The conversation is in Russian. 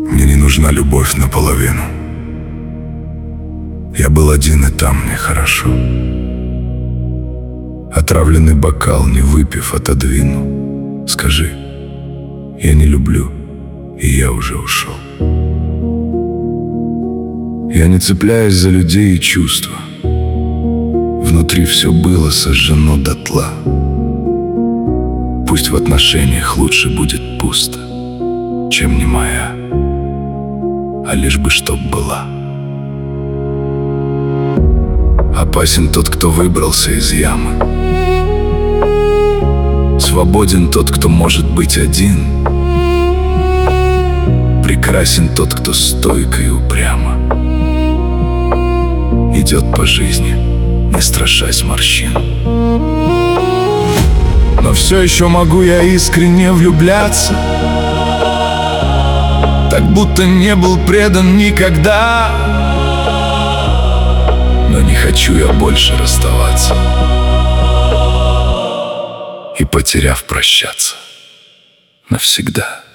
Мне не нужна любовь наполовину. Я был один, и там мне хорошо. Отравленный бокал, не выпив, отодвину. Скажи, я не люблю, и я уже ушел. Я не цепляюсь за людей и чувства. Внутри все было сожжено дотла. Пусть в отношениях лучше будет пусто, чем не моя, а лишь бы чтоб была. Опасен тот, кто выбрался из ямы. Свободен тот, кто может быть один. Прекрасен тот, кто стойко и упрямо идет по жизни, не страшась морщин. Но все еще могу я искренне влюбляться, так будто не был предан никогда. Но не хочу я больше расставаться и, потеряв, прощаться навсегда.